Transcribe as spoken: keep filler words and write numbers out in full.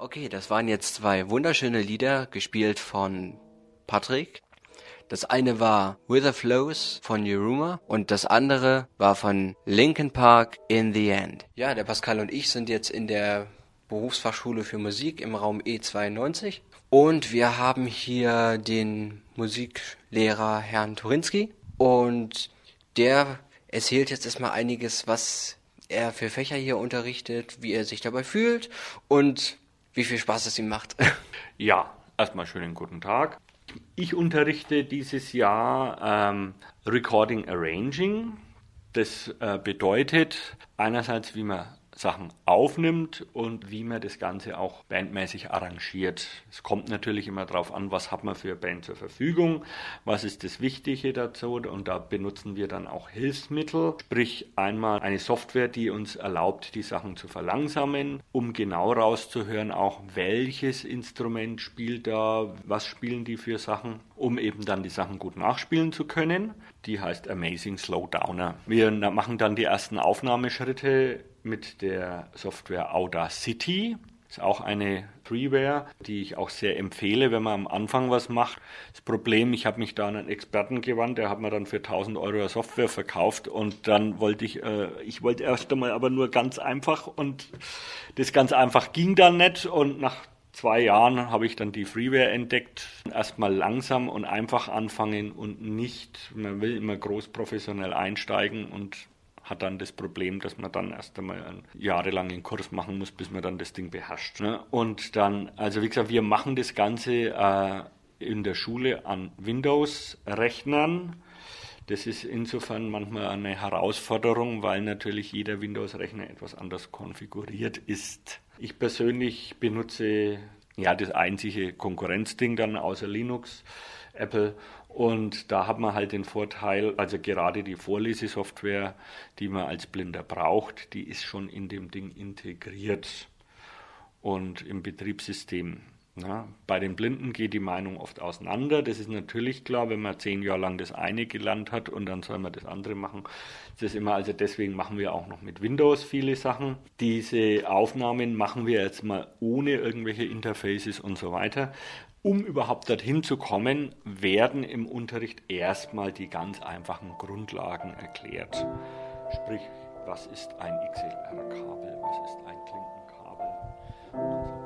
Okay, das waren jetzt zwei wunderschöne Lieder, gespielt von Patrick. Das eine war With the Flows von Yiruma und das andere war von Linkin Park, In the End. Ja, der Pascal und ich sind jetzt in der Berufsfachschule für Musik im Raum E zweiundneunzig und wir haben hier den Musiklehrer Herrn Turinski und der erzählt jetzt erstmal einiges, was er für Fächer hier unterrichtet, wie er sich dabei fühlt und wie viel Spaß es ihm macht. Ja, erstmal schönen guten Tag. Ich unterrichte dieses Jahr ähm, Recording Arranging. Das äh, bedeutet einerseits, wie man Sachen aufnimmt und wie man das Ganze auch bandmäßig arrangiert. Es kommt natürlich immer darauf an, was hat man für eine Band zur Verfügung, was ist das Wichtige dazu, und da benutzen wir dann auch Hilfsmittel, sprich einmal eine Software, die uns erlaubt, die Sachen zu verlangsamen, um genau rauszuhören, auch welches Instrument spielt da, was spielen die für Sachen, um eben dann die Sachen gut nachspielen zu können. Die heißt Amazing Slowdowner. Wir machen dann die ersten Aufnahmeschritte mit der Software Audacity. Ist auch eine Freeware, die ich auch sehr empfehle, wenn man am Anfang was macht. Das Problem, ich habe mich da an einen Experten gewandt, der hat mir dann für tausend Euro eine Software verkauft und dann wollte ich, äh, ich wollte erst einmal aber nur ganz einfach und das ganz einfach ging dann nicht und nach zwei Jahren habe ich dann die Freeware entdeckt. Erstmal langsam und einfach anfangen und nicht, man will immer groß professionell einsteigen und hat dann das Problem, dass man dann erst einmal einen jahrelangen Kurs machen muss, bis man dann das Ding beherrscht. Und dann, also wie gesagt, wir machen das Ganze äh, in der Schule an Windows-Rechnern. Das ist insofern manchmal eine Herausforderung, weil natürlich jeder Windows-Rechner etwas anders konfiguriert ist. Ich persönlich benutze ja das einzige Konkurrenzding dann außer Linux, Apple. Und da hat man halt den Vorteil, also gerade die Vorlesesoftware, die man als Blinder braucht, die ist schon in dem Ding integriert und im Betriebssystem. Ja, bei den Blinden geht die Meinung oft auseinander. Das ist natürlich klar, wenn man zehn Jahre lang das eine gelernt hat und dann soll man das andere machen. Das ist immer, also deswegen machen wir auch noch mit Windows viele Sachen. Diese Aufnahmen machen wir jetzt mal ohne irgendwelche Interfaces und so weiter. Um überhaupt dorthin zu kommen, werden im Unterricht erstmal die ganz einfachen Grundlagen erklärt. Sprich, was ist ein X L R-Kabel, was ist ein Klinkenkabel und so weiter.